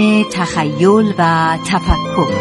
تخیل و تفکر.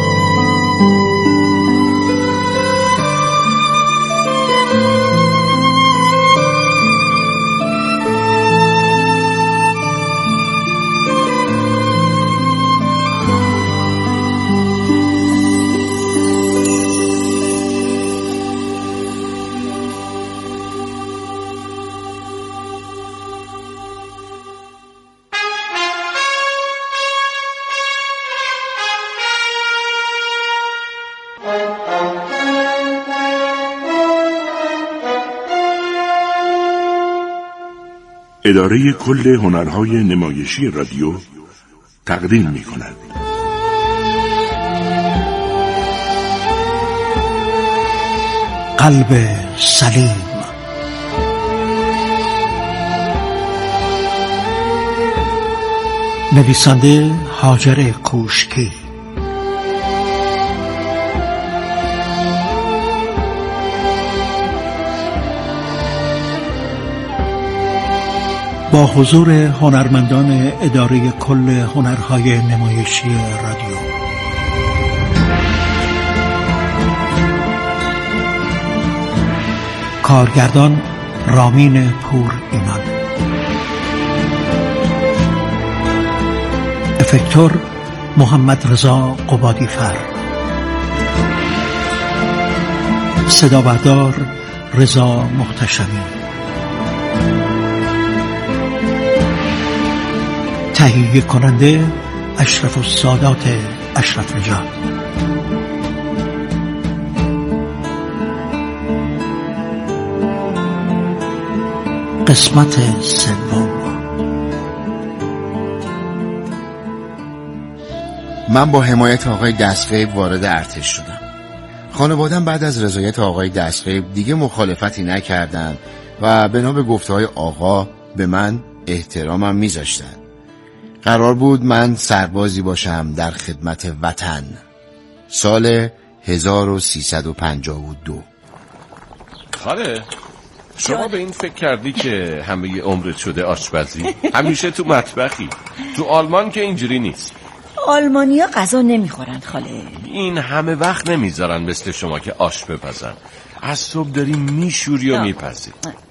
اداره کل هنرهای نمایشی رادیو تقدیم می‌کند. قلب سلیم. نویسنده هاجر کوشکی. با حضور هنرمندان اداره کل هنرهای نمایشی رادیو. کارگردان رامین پور ایمان. افکتور محمد رضا قبادی فر. صدابردار رضا محتشمی. تهیه کننده اشرف السادات اشرف نژاد. قسمت سوم. من با حمایت آقای دستغیب وارد ارتش شدم. خانواده‌ام بعد از رضایت آقای دستغیب دیگه مخالفتی نکردند و بنا به گفته‌های آقا به من احترامم میذاشتن. قرار بود من سربازی باشم در خدمت وطن. سال 1352. خاله شما به این فکر کردی که همه عمرت شده آشپزی؟ همیشه تو مطبخی. تو آلمان که اینجوری نیست. آلمانیا غذا نمیخورن خاله. این همه وقت نمیذارن مثل شما که آش بپزن. از صبح داری میشوری و میپزی.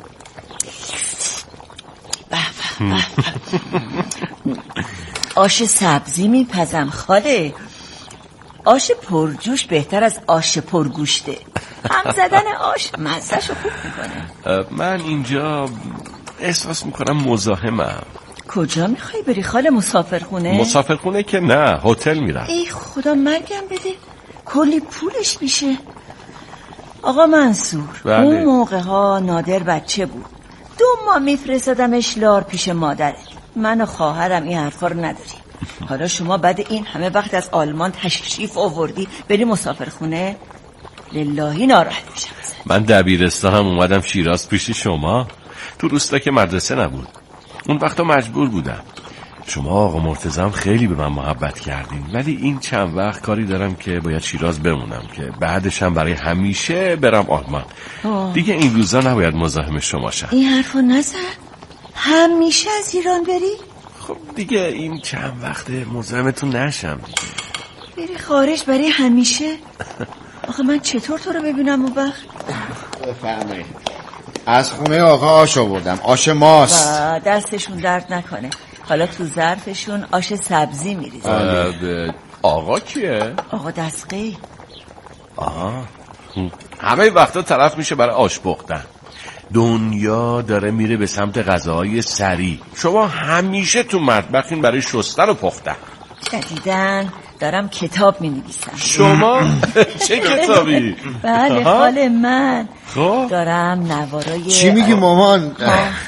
آش سبزی میپزم خاله. آش پرجوش بهتر از آش پرگوشته. هم زدن آش مزه‌شو خوب میکنه. من اینجا احساس میکنم مزاحمم. کجا میخوای بری خاله؟ مسافرخونه؟ مسافرخونه که نه، هتل میرم. ای خدا مرگم بده، کلی پولش میشه. آقا منصور بله. اون موقع ها نادر بچه بود. 2 ماه میفرستادمش لار پیش مادره. من و خواهرم این حرفا رو نداریم. حالا شما بعد این همه وقت از آلمان تشریف آوردی بری مسافرخونه؟ للهی ناراحت میشم. من دبیرستانم اومدم شیراز پیش شما. تو روستا که مدرسه نبود. اون وقتا مجبور بودم. شما آقا مرتضی خیلی به من محبت کردین، ولی این چند وقت کاری دارم که باید شیراز بمونم که بعدش هم برای همیشه برم آلمان. دیگه این روزا نباید مزاحم شما شم. این حرفو نزن. همیشه از ایران بری؟ خب دیگه این چند وقت مزاحمتون نشم دیگه. بری خارج برای همیشه؟ آخه من چطور تو رو ببینم اون وقت؟ بفرمایید. از خونه آقا آش آوردم. آش ماست. دستشون درد نکنه. حالا تو ظرفشون آش سبزی میریزن. آقا کیه؟ آقا دستغیب. همه وقتا طرف میشه برای آش پختن. دنیا داره میره به سمت غذاهای سریع. شما همیشه تو مطبخین برای شستن و پختن. جدیدن دارم کتاب مینویسم. شما؟ چه کتابی؟ بله خاله من خب دارم نوارای. چی میگی مامان؟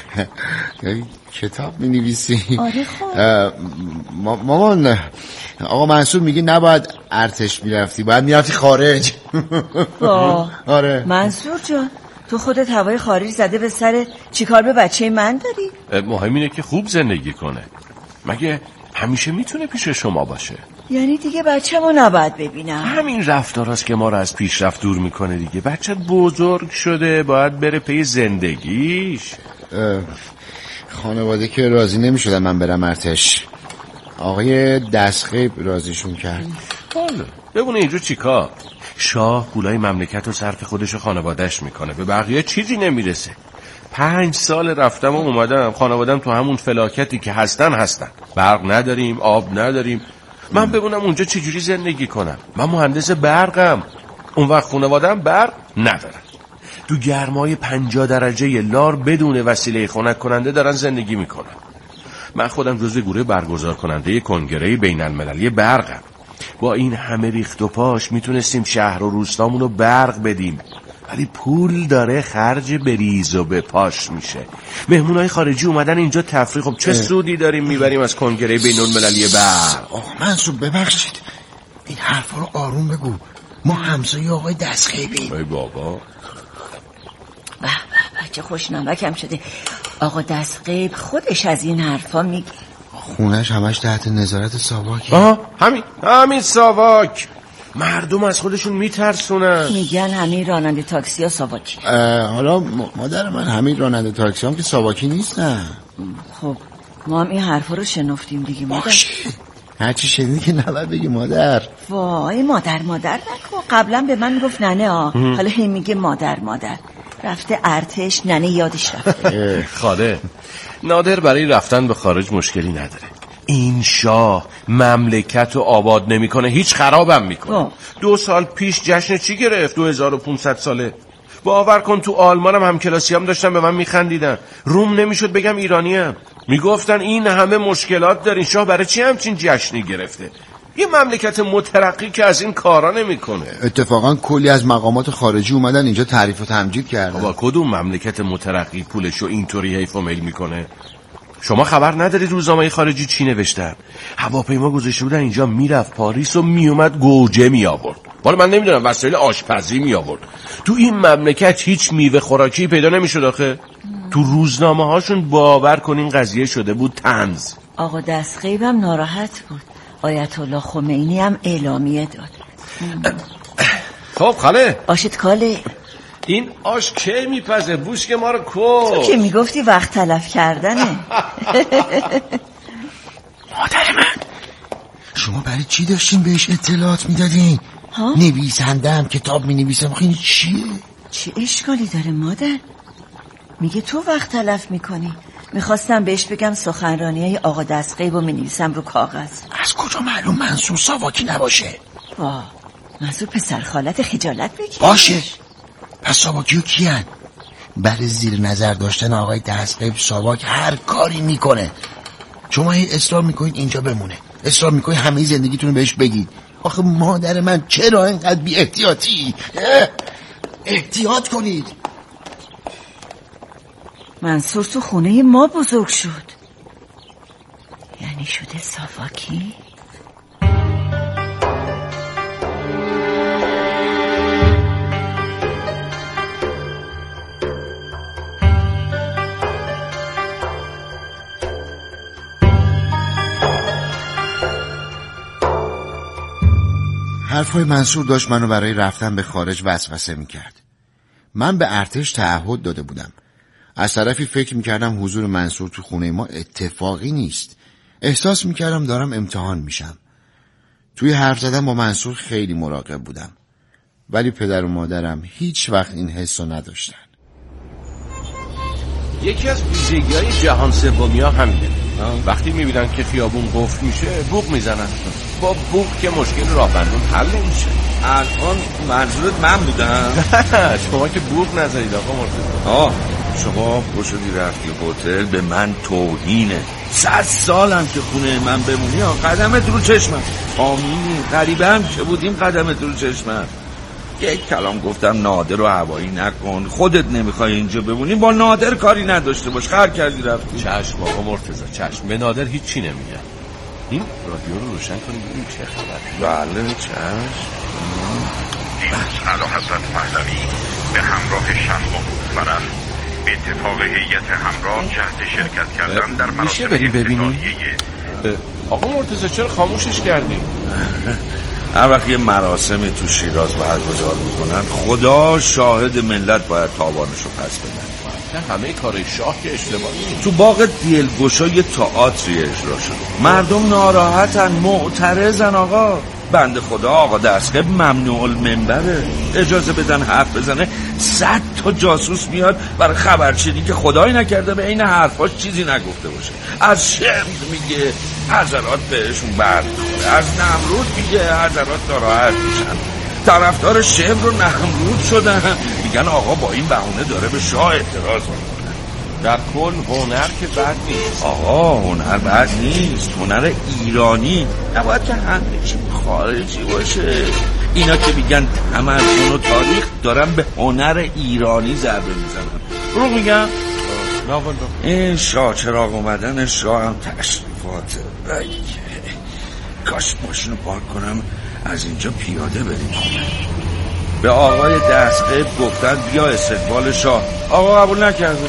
کتاب مینویسی؟ آره خب مامان آقا منصور میگی نباید ارتش میرفتی، باید میرفتی خارج. آره منصور جان تو خودت هوای خارج زده به سر چیکار به بچه من داری؟ مهم اینه که خوب زندگی کنه. مگه همیشه میتونه پیش شما باشه؟ یعنی دیگه بچه‌مو نباید ببینم؟ همین رفتاراست که ما رو از پیشرفت دور میکنه دیگه. بچه بزرگ شده، باید بره پی زندگیش. خانواده که راضی نمیشدن من برم ارتش. آقای دستخیب راضیشون کرد. حالا ببونه اینجور چیکار؟ شاه پولای مملکت رو صرف خودش و خانوادهش میکنه، به بقیه چیزی نمیرسه. 5 سال رفتم و اومدم، خانوادم تو همون فلاکتی که هستن. برق نداریم، آب نداریم. من ببونم اونجا چجوری زندگی کنم؟ من مهندس برقم، اون وقت خانوادم برق ندارن. تو گرمای 50 درجه لار بدون وسیله خنک کننده دارن زندگی میکنن. من خودم جزو گروه برگزار کننده کنگره بین المللی برقم. با این همه ریخت و پاش میتونستیم شهر و روستامون رو برق بدیم، ولی پول داره خرج بریز و به پاش میشه. مهمونای خارجی اومدن اینجا تفریح، خب چه سودی داریم میبریم از کنگره بین المللی برق؟ آقا منصور ببخشید، این حرفا رو آروم بگو، ما همسایه آقای دستخیبیم. ای بابا چه خوشنمکم شده. آقا دستخیب خودش از این حرفا میگه. خونش همش تحت نظارت ساواکه. همین ساواک. مردم از خودشون میترسونن. میگن همین راننده تاکسی ها ساواکی. حالا مادر من همین راننده تاکسی هم که ساواکی نیستن. خب ما هم این حرفا رو شنفتیم دیگه مادر. باشه هرچی شنیدی که نباید بگی مادر. وای مادر نکن. قبلا به من میگفت ننه حالا هی میگه مادر. رفته ارتش، ننه یادش رفته. خاله نادر برای رفتن به خارج مشکلی نداره. این شاه مملکت رو آباد نمیکنه، هیچ خرابم میکنه. 2 سال پیش جشن چی گرفت؟ 2500 ساله. باور کن تو آلمانم همکلاسیام داشتن به من میخندیدن. روم نمیشد بگم ایرانیم. میگفتن این همه مشکلات دارین، شاه برای چی همچین جشنی گرفته؟ یه مملکت مترقی که از این کارا نمیکنه. اتفاقا کلی از مقامات خارجی اومدن اینجا تعریف و تمجید کردن. با کدوم مملکت مترقی پولشو اینطوری حیف و میل میکنه؟ شما خبر ندارید روزنامه خارجی چی نوشتن؟ هواپیما گذاشته بودن اینجا، میرفت پاریس و میومد گوجه می آورد. والا من نمیدونم وسایل آشپزی می آورد. تو این مملکت هیچ میوه خوراکی پیدا نمیشد آخه. تو روزنامه هاشون باور کنین قضیه شده بود طنز. آقا دستخیبم ناراحت بود. آیت الله خمینی هم اعلامیه داد. خب خاله آشت کاله، این آش کی میپزه؟ بوشک ما رو کو. تو که میگفتی وقت تلف کردنه. مادر من، شما برای چی داشتین بهش اطلاعات میدادین؟ نویسنده هم کتاب مینویسم، این چیه؟ چه اشکالی داره مادر؟ میگه تو وقت تلف میکنی. میخواستم بهش بگم سخنرانی آقا دستخیب رو مینویسم رو کاغذ. از کجا معلوم منصور ساواکی نباشه؟ منصور پسر خالت خجالت بگیر. باشه، پس ساواکیو کیان؟ برای زیر نظر داشتن آقای دستخیب ساواک هر کاری میکنه. شما هی اصرار میکنید اینجا بمونه، اصرار میکنید همه زندگیتون رو بهش بگید. آخه مادر من چرا اینقدر بی احتیاطی؟ احتیاط کنید. منصور تو خونه ما بزرگ شد، یعنی شده ساواکی؟ حرفای منصور داشت منو برای رفتن به خارج وسوسه میکرد. من به ارتش تعهد داده بودم. از طرفی فکر میکردم حضور منصور تو خونه ما اتفاقی نیست. احساس میکردم دارم امتحان میشم. توی حرف زدن با منصور خیلی مراقب بودم، ولی پدر و مادرم هیچ وقت این حسو نداشتن. یکی از ویژگی‌های جهان سومی ها همینه. وقتی میبینن که خیابون قفل میشه بوق میزنن. با بوق که مشکل راهبندون حل نمیشه. الان منظورت من بودم؟ شما که بوق نزدید آقا مرتضی. شما باشدی رفتی هتل، به من توهینه. 100 سالم که خونه من بمونی قدمت رو چشمم. آمینی غریبه هم که بودیم قدمت رو چشمم. یک کلام گفتم نادر رو هوایی نکن، خودت نمیخوای اینجا بمونی، با نادر کاری نداشته باش، خر کردی رفتی. چشم آقا مرتضی چشم، به نادر هیچی نمیگم. این رادیو رو روشن کنید ببینیم چه خبره. بله چشم. اعلی حضرت پهلوی به همراه شهر و فرح به اتفاق هیئت همراه جهت شرکت کردن در مراسم میشه بریم ببینیم؟ آقا مرتضی چرا خاموشش کردیم؟ هر وقت یه مراسمی تو شیراز برگزار میکنن خدا شاهد ملت باید تاوانشو پس بدن. همه کار شاه که اشتباهی نیست. تو باغ دلگشا یه تئاتری اجرا شده، مردم ناراحتن، معترضن آقا. بنده خدا آقا دستگاه ممنوع المنبره، اجازه بدن حرف بزنه 100 تا جاسوس میاد برای خبرچینی که خدایی نکرده به این حرفاش چیزی نگفته باشه. از شمس میگه حضرات بهشون برمیخوره، از نمرود میگه حضرات ناراحت میشن، طرفدار شمر و نمرود شدن، میگن آقا با این بهونه داره به شاه اعتراض میکنه. در کل هنر که بد نیست آقا، هنر بد نیست، هنر ایرانی نباید که همه چی خارجی باشه. اینا که میگن تمدن و تاریخ دارن به هنر ایرانی ضربه میزنن. رو میگم این شاه چراغ اومدن شاه هم تشریفاته. کاش ماشینو پارک کنم از اینجا پیاده بریم خونه. به آقای دستقیب گفتن بیا استقبال شاه، آقا قبول نکرده.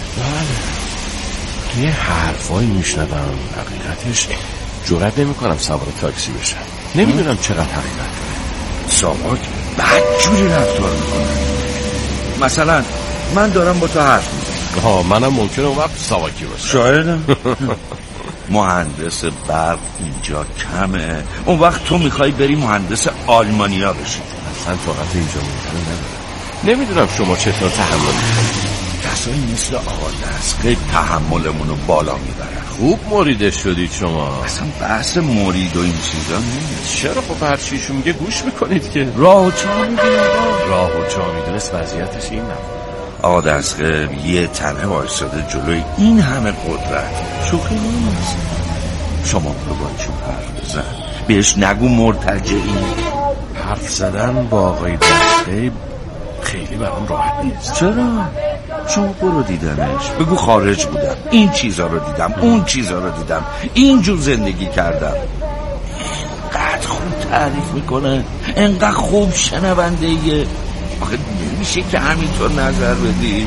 بله، یه حرفایی میشنوم، حقیقتش جرئت نمیکنم سوار تاکسی بشم. نمیدونم چقدر حقیقت داره. ساواک بدجوری رفتار میکنه. مثلا من دارم با تو حرف میزنم، منم ممکنه اون وقت ساواکی باشه. شایدم. مهندس برق اینجا کمه، اون وقت تو میخوای بری مهندس آلمانیا بشی. اصلا طاقت اینجا ممکنه ندارم. نمیدونم شما چطور تحمل میکنید. کسایی مثل آقا دستقیب تحملمونو بالا میبرن. خوب مریده شدید شما. اصلا بحث مرید و این چیزا نیست. چرا خب هر چیشو میگه گوش میکنید که راه و چا میدونه. راه و چا میدونست وضعیتش این نبود. آقا دستقیب یه تنه وایساده جلوی این همه قدرت، شوخی نیست. شما برو با چون حرف بزن، بهش نگو مرتجعی. حرف زدن با آقای دستقیب خیلی برام راحت نیست. چرا؟ شما برو دیدنش، بگو خارج بودم، این چیزا رو دیدم، اون چیزا رو دیدم، اینجور زندگی کردم. اینقدر خوب تعریف میکنه، اینقدر خوب شنونده ایه. آخه نمیشه که همینطور نظر بدی.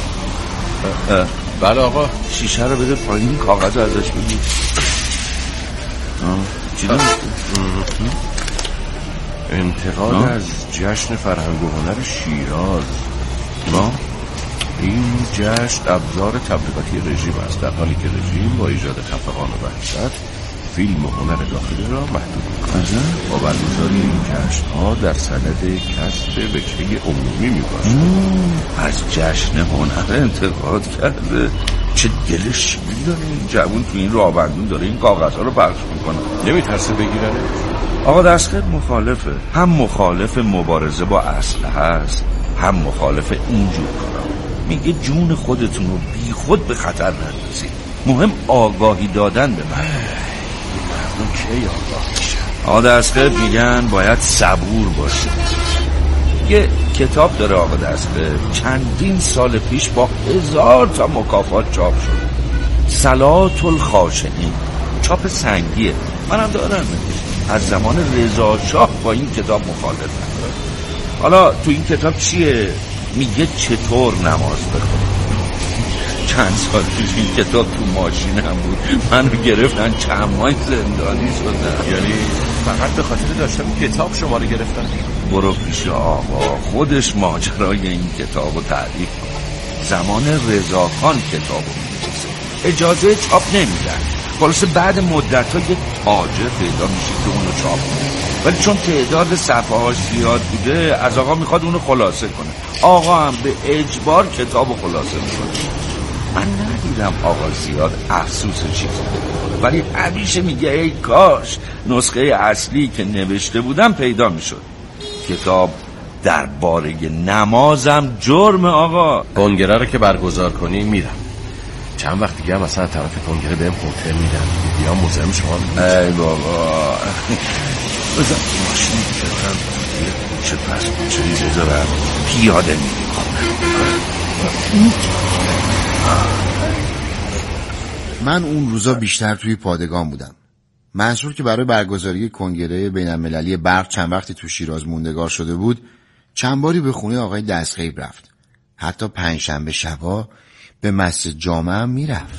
بله آقا. شیشه رو بده پایین، کاغذ رو ازش بگیر. چی دارم؟ انتقاد از جشن فرهنگ و هنر شیراز. این جشن ابزار تبلیغاتی رژیم است، در حالی که رژیم با ایجاد خفقان و وحشت فیلم و هنر داخلی را محدود می‌کند. با برگزاری این جشن‌ها در صدد کسب وجهه عمومی می‌باشد. از جشن هنر انتقاد کرده. چه دل شیرین داره این جوون، تو این راهبندون داره این کاغذها رو پخش میکنه. نمیترسه بگیرنه؟ آقا دستقیب مخالفه، هم مخالف مبارزه با اسلحه هست، هم مخالف اینجور کارا. میگه جون خودتون رو بی خود به خطر نندازید، مهم آگاهی دادن به مردم کی آگاه میشه؟ آقا دستقیب میگن باید صبور باشه. یه کتاب داره آقا دستقیب، چندین سال پیش با 1000 تا مکافات چاپ شد، صلات الخاشعین، چاپ سنگیه، منم دارم. از زمان رضا شاه با این کتاب مخالفت. حالا تو این کتاب چیه؟ میگه چطور نماز بخونی. چند سال پیش این کتاب تو ماشینم بود، منو گرفتن، چند ماه زندانی شدم. یعنی فقط به خاطر داشتم کتاب شما رو گرفتن؟ برو پیش آقا، خودش ماجرای این کتابو تعریف کن. زمان رضاخان کتابو می‌نویسه، اجازه چاپ نمیدن. خلاصه بعد مدت‌ها یه تاجر پیدا میشه که اونو چاپ کنه، ولی چون تعداد صفحه‌هاش زیاد بوده از آقا میخواد اونو خلاصه کنه. آقا هم به اجبار کتابو خلاصه میکنه. من ندیدم آقا زیاد افسوس چیزی بکنه، ولی همیشه میگه ای کاش نسخه اصلی که نوشته بودم پیدا میشد. کتاب درباره نمازم جرم آقا. کنگره رو که برگزار کنی میرم. چند وقت دیگه هم مثلا طرف کنگره بهم هتل میدن، بیا مزاحم شما میشم. ای بابا بزن ماشین بزن چه پس چه بزارم پیاده میریم. من اون روزا بیشتر توی پادگان بودم. منصور که برای برگزاری کنگره بین‌المللی برق چند وقتی تو شیراز موندگار شده بود، چند باری به خونه آقای دستقیب رفت. حتی پنجشنبه شبا به مسجد جامع هم میرفت.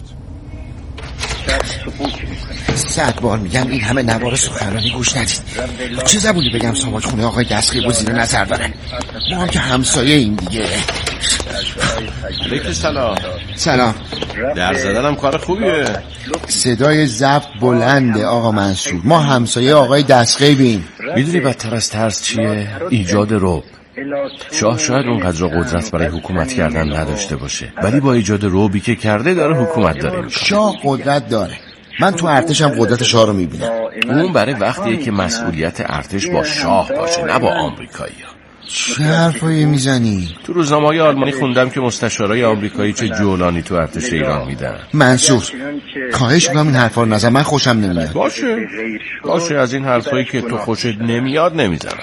100 بار میگم این همه نوار سخنرانی گوش ندید. چه زبونی بگم ساواک خونه آقای دستقیب و زیر نظر دارن؟ ما هم که همسایه این دیگه. علیکم سلام. سلام. در زدنم کار خوبیه. صدای ضبط بلنده آقا منصور. ما همسایه آقای دستغیبیم. میدونی بدتر از ترس چیه؟ ایجاد رعب. شاه شاید اونقدر قدرت برای حکومت کردن نداشته باشه، ولی با ایجاد رعبی که کرده داره حکومت داره میکنه. شاه قدرت داره. من تو ارتشم قدرت شاه رو میبینم. اون برای وقتیه که مسئولیت ارتش با شاه باشه، نه با آمریکایی‌ها. چه حرفایی میزنی؟ تو روزنامه‌های آلمانی خوندم که مستشارای آمریکایی چه جولانی تو ارتش ایران میدن. منصور خواهش میکنم این حرفا رو نزن، من خوشم نمیاد. باشه از این حرفایی که تو خوشت نمیاد نمیزنم.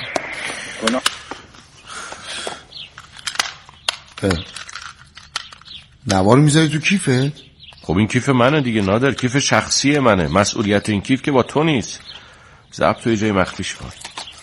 نوار میذاری تو کیفت؟ خب این کیف منه دیگه نادر، کیف شخصی منه. مسئولیت این کیف که با تو نیست. ضبط توی جای مخفیش کن.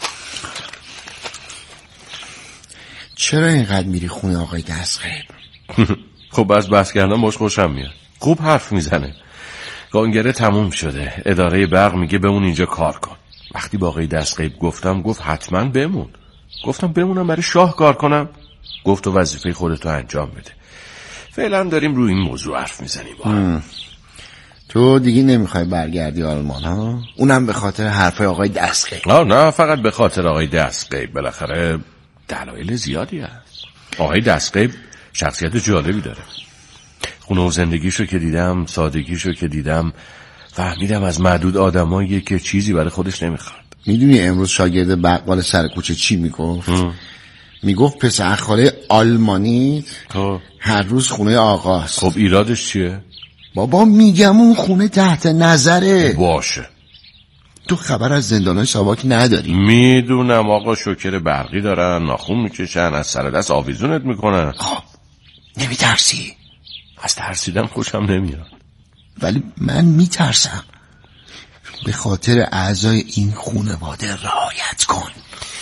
چرا اینقدر میری خونه آقای دستغیب؟ خب از بحث کردن باش خوشم میاد. خوب حرف میزنه. گانگره تموم شده، اداره برق میگه بمون اینجا کار کن. وقتی با آقای دستغیب گفتم گفت حتما بمون. گفتم بمونم برای شاه کار کنم؟ گفت تو وظیفه خودتو انجام بده. فعلا داریم روی این موضوع حرف میزنیم. تو دیگه نمیخوای برگردی آلمان ها؟ اونم به خاطر حرفای آقای دستغیب؟ نه فقط به خاطر آقای دستغیب. بالاخره دلایل زیادی هست. آقای دستغیب شخصیت جالبی داره. خونه و زندگیشو که دیدم، سادگیشو که دیدم، فهمیدم از معدود آدماییه که چیزی برای خودش نمیخواد. میدونی امروز شاگرد بقال سر کوچه چی میگفت؟ میگفت پسر خاله آلمانی هر روز خونه آقاست. خب ایرادش چیه؟ بابا میگم اون خونه تحت نظره. باشه. تو خبر از زندانهای ساواک نداری؟ میدونم آقا، شوکر برقی دارن، ناخون میکشن، از سر دست آویزونت میکنن. خب نمیترسی؟ از ترسیدن خوشم نمیاد. ولی من میترسم. به خاطر اعضای این خانواده رعایت کن.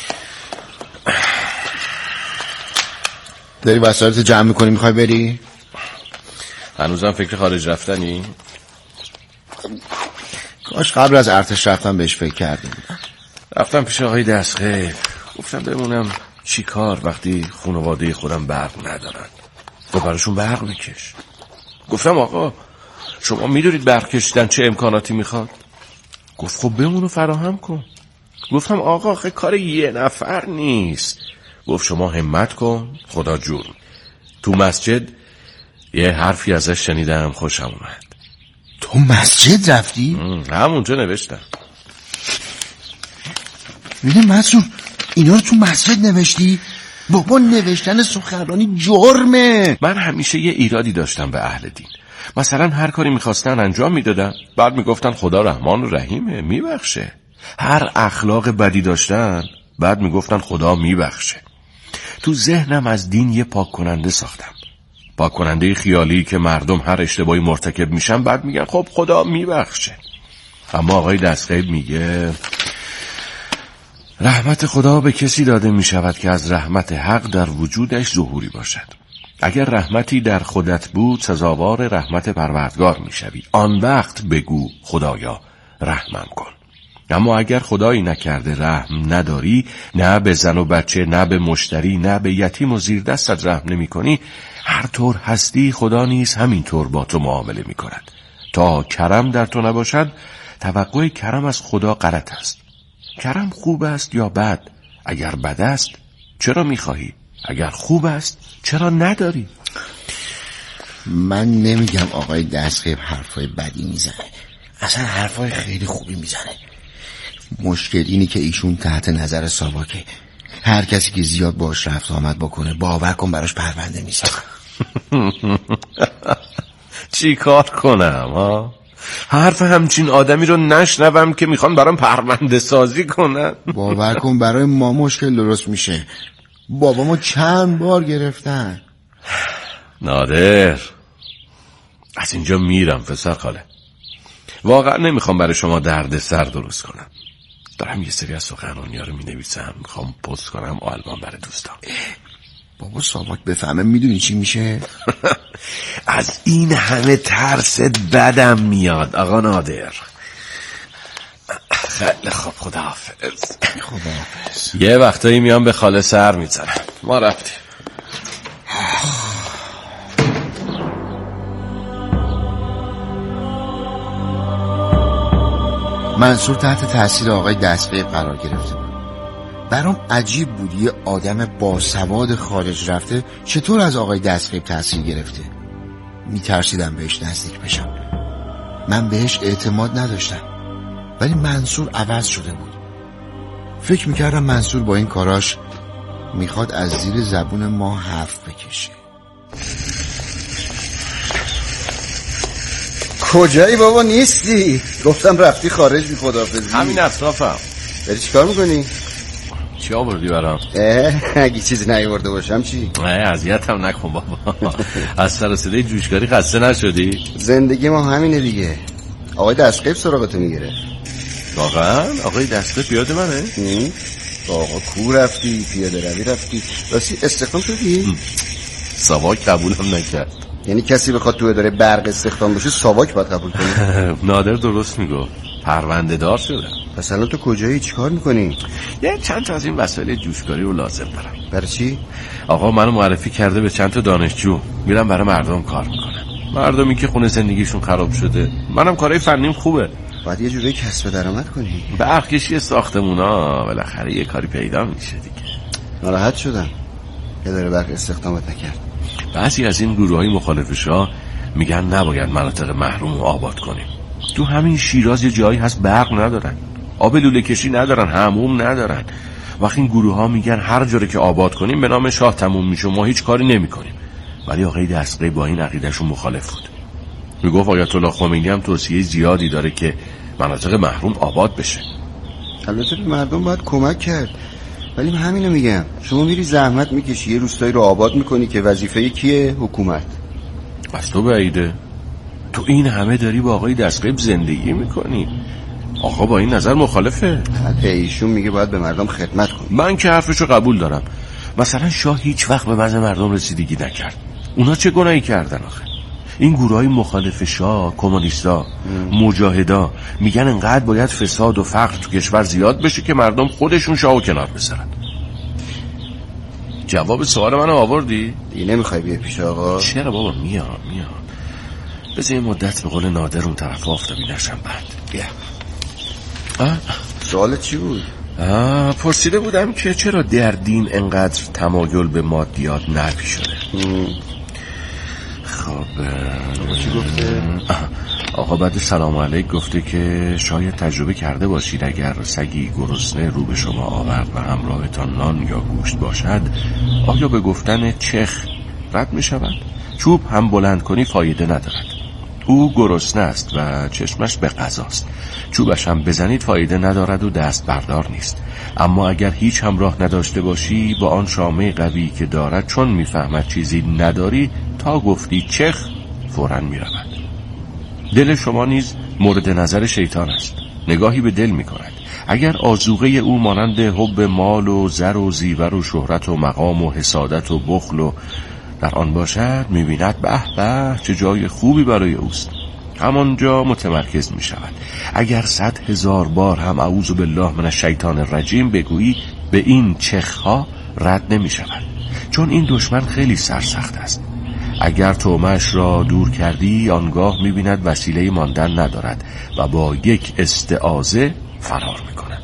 داری وسایلت جمع میکنی میخوای بری؟ هنوزم فکر خارج رفتنی؟ کاش قبل از ارتش رفتن بهش فکر کردیم. رفتم پیش آقای دستغیب، گفتم بمونم چی کار وقتی خانواده خودم برق ندارن. تو براشون برق بکش. گفتم آقا شما میدونید برق کشیدن چه امکاناتی میخواد؟ گفت خب بمونو فراهم کن. گفتم آقا آخه کار یه نفر نیست. گفت شما همت کن، خدا جون. تو مسجد یه حرفی ازش شنیدم، خوشم اومد. تو مسجد رفتی؟ همونجا نوشتم. میگه منصور اینا رو تو مسجد نوشتی؟ بابا نوشتن سخنرانی جرمه. من همیشه یه ایرادی داشتم به اهل دین. مثلا هر کاری میخواستن انجام میدادن، بعد میگفتن خدا رحمان و رحیمه میبخشه. هر اخلاق بدی داشتن، بعد میگفتن خدا میبخشه. تو ذهنم از دین یه پاک کننده ساختم، پاک کننده خیالی که مردم هر اشتباهی مرتکب میشن بعد میگن خب خدا میبخشه. اما آقای دستغیب میگه رحمت خدا به کسی داده میشود که از رحمت حق در وجودش ظهوری باشد. اگر رحمتی در خودت بود سزاوار رحمت پروردگار میشوی. آن وقت بگو خدایا رحمم کن. اما اگر خدایی نکرده رحم نداری، نه به زن و بچه، نه به مشتری، نه به یتیم و زیر دستت رحم نمی کنی، هر طور هستی خدا نیز همین طور با تو معامله می کند. تا کرم در تو نباشد توقع کرم از خدا غلط است. کرم خوب است یا بد؟ اگر بد است چرا می خواهی؟ اگر خوب است چرا نداری؟ من نمیگم آقای دستغیب حرفای بدی میزنه، اصلا حرفای خیلی خوبی میزنه. مشکل اینی که ایشون تحت نظر ساواکه. هر کسی که زیاد باش رفت آمد بکنه باور کن براش پرونده میشه. چی کار کنم ها؟ حرف همچین آدمی رو نشنوم که میخوان برام پرونده سازی کنن. باور کن برای ما مشکل درست میشه. بابامو چند بار گرفتن. نادر از اینجا میرم پسر خاله. واقعا نمیخوام برای شما درد سر درست کنم. دارم یه سری از سخنرانی‌ها رو مینویسم، میخوام پست کنم آلمان برای دوستان. بابا ساواک بفهمه میدونی چی میشه؟ از این همه ترست بدم میاد آقا نادر. خیلی خوب خداحافظ. خداحافظ. یه وقتایی میام به خاله سر میزنم. ما رفتیم. منصور تحت تاثیر آقای دستغیب قرار گرفته بود. برام عجیب بود یه آدم باسواد خارج رفته چطور از آقای دستغیب تاثیر گرفته. میترسیدم بهش نزدیک بشم. من بهش اعتماد نداشتم، ولی منصور عوض شده بود. فکر میکردم منصور با این کاراش میخواد از زیر زبون ما حرف بکشه. کجایی بابا؟ نیستی؟ گفتم رفتی خارج، بی خداحافظی. همین اطرافم. داری چیکار میکنی؟ چی آوردی برام؟ اگه چیزی نیاورده باشم چی؟ نه اذیتم نکن بابا. از سر و صدای جوشکاری خسته نشدی؟ زندگی ما همینه دیگه. آقای دستغیب سراغتو میگیره. واقعا؟ آقای دستغیب یاد منه؟ آقا کو رفتی؟ پیاده روی رفتی؟ راستی استخدام شدی؟ ساواک قبولم نکرد. یعنی کسی بخواد تو اداره برق استخدام بشه ساواک باید قبول کنه؟ نادر درست میگفت، پرونده دار شده. پس الان تو کجایی؟ چیکار میکنی؟ یه چند تا از این وسایل جوشکاری رو لازم دارم. برای چی؟ آقا منو معرفی کرده به چند تا دانشجو، میرم برای مردم کار میکنم. مردمی که خونه زندگیشون خراب شده. منم کارهای فنیم خوبه. باید یه جوری کسب درآمد کنی. برق کشی ساختمونا بالاخره یه کاری پیدا میشه دیگه. ناراحت شدم اداره برق استخدامت نکرد. بعضی از این گروه‌های مخالفشا میگن نباید مناطق محروم رو آباد کنیم. تو همین شیراز یه جایی هست برق ندارن، آب لوله کشی ندارن، حموم ندارن. وقتی این گروه‌ها میگن هر جوری که آباد کنیم به نام شاه تموم میشه، ما هیچ کاری نمی‌کنیم. ولی آقای دستغیب با این عقیدهشون مخالف بود. میگفت آیت الله خمینی هم توصیه زیادی داره که مناطق محروم آباد بشه. البته به مردم باید کمک کرد، ولی من همینو میگم. شما میری زحمت میکشی یه روستایی رو آباد میکنی که وظیفه کیه؟ حکومت. بس تو بعیده. تو این همه داری با آقای دستغیب زندگی میکنی. آقا با این نظر مخالفه. ایشون میگه باید به مردم خدمت کنی. من که حرفشو قبول دارم. مثلا شاه هیچ وقت به وضع مردم رسیدگی نکرد. اونا چه گناهی کردن آخه؟ این گروهای مخالف شاه، کمونیستا، مجاهدا میگن انقدر باید فساد و فقر تو کشور زیاد بشه که مردم خودشون شاهو کنار بذارن. جواب سوال منو آوردی؟ دیگه نمیخوای بیای پیش آقا؟ چرا بابا؟ میام. بذار یه مدت به قول نادر اون طرف آفتابی نشم بعد. بیا. سوالت چی بود؟ پرسیده بودم که چرا در دین انقدر تمایل به مادیات نرپی شده. خب چی گفته؟ آقا بعد سلام علیک گفته که شاید تجربه کرده باشید اگر سگی گرسنه رو به شما آورد و همراهتان نان یا گوشت باشد، آیا به گفتن چخ رد می شود؟ چوب هم بلند کنی فایده ندارد. او گرسنه است و چشمش به غذاست. چوبش هم بزنید فایده ندارد و دست بردار نیست. اما اگر هیچ همراه نداشته باشی با آن شامه قوی که دارد، چون میفهمد چیزی نداری، تا گفتی چخ فوراً میرود. دل شما نیز مورد نظر شیطان است. نگاهی به دل میکند. اگر آذوقه او مانند حب مال و زر و زیور و شهرت و مقام و حسادت و بخل و در آن باشد، میبیند به به چه جای خوبی برای اوست. همانجا متمرکز می شود. اگر 100,000 بار هم اعوذ بالله من الشیطان الرجیم بگویی، به این چخها رد نمی شود، چون این دشمن خیلی سرسخت است. اگر طعمه‌اش را دور کردی، آنگاه می بیند وسیله ماندن ندارد و با یک استعاذه فرار می کند.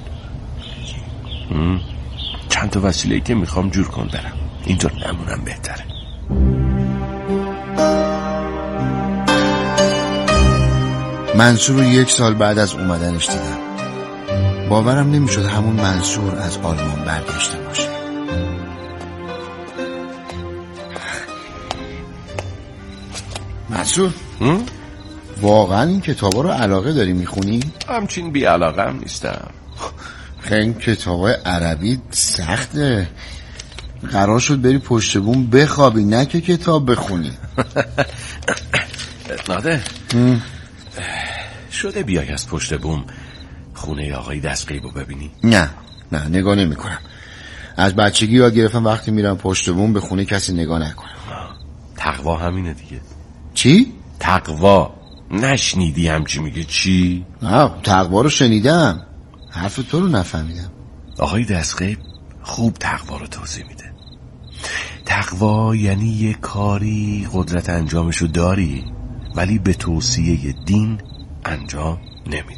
چند تا وسیله‌ای که میخوام جور کن برم، اینطور نمونم بهتره. منصور رو 1 سال بعد از اومدنش دیدم. باورم نمیشد همون منصور از آلمان برگشته باشه. منصور واقعا این کتابا رو علاقه داری میخونی؟ همچین بی علاقه هم نیستم. این کتابای عربی سخته. قرار شد بری پشت بوم بخوابی، نه که کتاب بخونی. نادر شده بیای از پشت بوم خونه آقای دستغیب رو ببینی؟ نه نگاه نمی کنم. از بچگی یاد گرفتم وقتی میرم پشت بوم به خونه کسی نگاه نکنم. تقوا همینه دیگه. چی؟ تقوا. نشنیدی همچی میگه چی؟ نه تقوا رو شنیدم، حرف تو رو نفهمیدم. آقای دستغیب خوب تقوا رو توضیح میده. تقوا یعنی یه کاری قدرت انجامشو داری ولی به توصیه دین انجام نمیدی.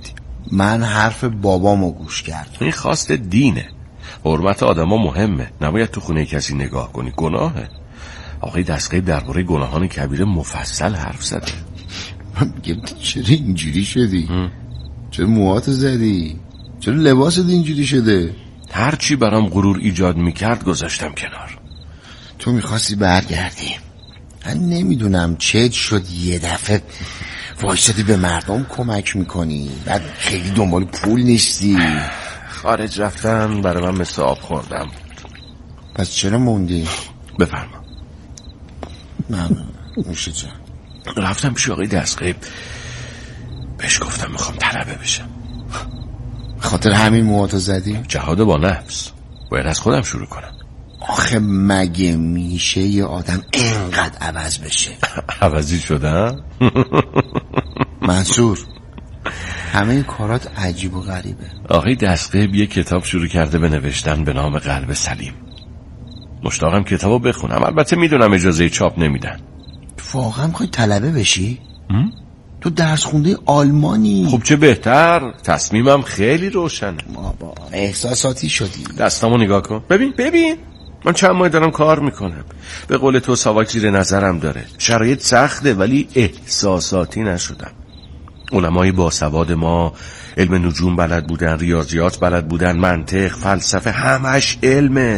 من حرف بابامو گوش کردم. این خواست دینه. حرمت آدما مهمه. نباید تو خونه کسی نگاه کنی، گناهه. آقای دستغیب درباره گناهان کبیره مفصل حرف زده. من میگم چرا اینجوری شدی؟ چرا موهاتو زدی؟ چرا لباست اینجوری شده؟ هر چی برام غرور ایجاد میکرد گذاشتم کنار. تو میخواستی برگردی. من نمیدونم چه شد یه دفعه وایسادی به مردم کمک میکنی، بعد خیلی دنبال پول نیستی. خارج رفتن برای من مثل آب خوردم. پس چرا موندی؟ بفرما. ممنون. نوشه جان. رفتم پیش آقای دستغیب، بهش گفتم میخوام طلبه بشم. خاطر همین موهاتو زدی؟ جهاد با نفس، باید از خودم شروع کنم. آخه مگه میشه یه آدم اینقدر عوض بشه؟ عوضی شدم؟ منصور، همه کارات عجیب و غریبه. آقای دستغیب یه کتاب شروع کرده به نوشتن به نام قلب سلیم. مشتاقم کتابو بخونم. البته میدونم اجازه چاپ نمیدن. واقعا میخوای طلبه بشی؟ تو درس خونده آلمانی. خب چه بهتر، تصمیمم خیلی روشنه. بابا احساساتی شدی. دستامو نگاه کن. ببین من چند ماه دارم کار میکنم. به قول تو ساواک زیر نظرم داره. شرایط سخته ولی احساساتی نشدم. علمای باسواد ما علم نجوم بلد بودن، ریاضیات بلد بودن، منطق، فلسفه، همش علمه.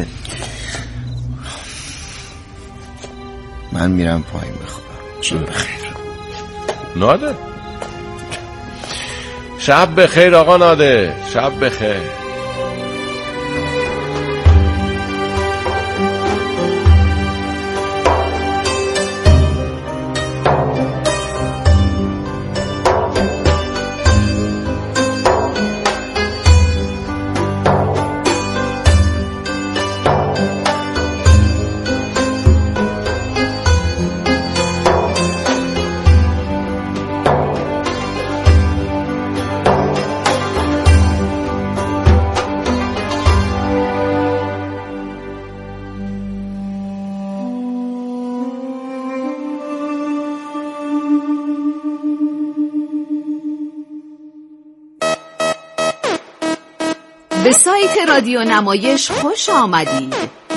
من میرم پایین بخوابم. شب بخیر ناده. شب بخیر آقا ناده. شب بخیر. به سایت رادیو نمایش خوش آمدید.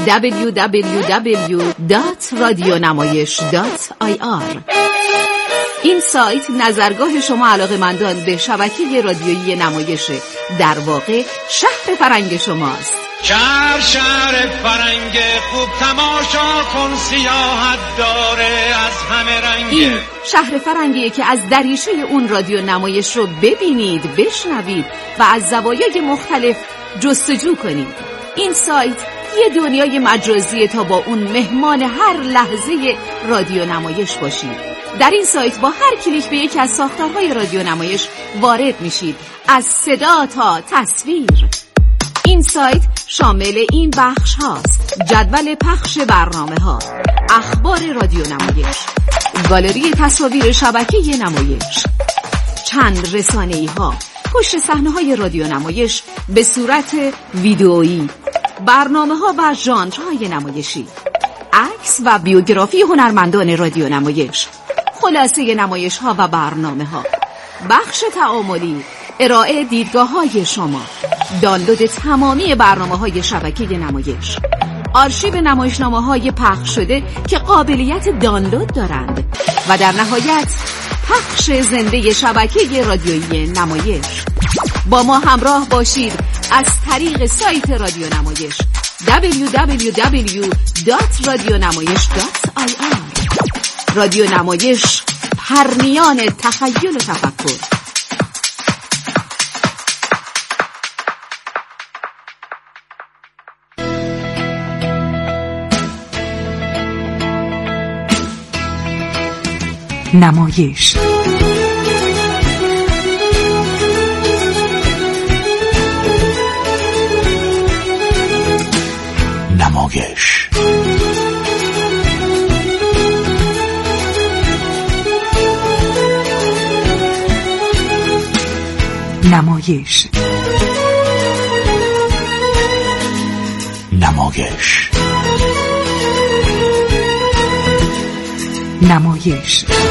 www.radionamayish.ir. این سایت نظرگاه شما علاقه‌مندان به شبکه رادیویی نمایش، در واقع شهر فرنگ شماست. شهر فرنگ خوب تماشا کن، سیاحت داره از همه رنگ. این شهر فرنگیه که از دریچه اون رادیو نمایش رو ببینید، بشنوید و از زوایای مختلف جستجو کنید. این سایت یه دنیای مجازیه تا با اون مهمان هر لحظه رادیو نمایش باشید. در این سایت با هر کلیک به یکی از ساختارهای رادیو نمایش وارد میشید، از صدا تا تصویر. این سایت شامل این بخش هاست: جدول پخش برنامه ها، اخبار رادیو نمایش، گالری تصاویر شبکه نمایش، چند رسانه‌ای ها، پشت صحنه های رادیو نمایش به صورت ویدئویی، برنامه ها و ژانرهای نمایشی، عکس و بیوگرافی هنرمندان رادیو نمایش، خلاصه نمایش ها و برنامه ها، بخش تعاملی، ارائه دیدگاه های شما، دانلود تمامی برنامه های شبکه نمایش، آرشیو نمایشنامه های پخش شده که قابلیت دانلود دارند و در نهایت پخش زنده شبکه رادیویی نمایش. با ما همراه باشید از طریق سایت رادیو نمایش www.radionamayish.ir. رادیو نمایش، پرنیان تخیل و تفکر. نمایش نمایش نمایش نمایش نمایش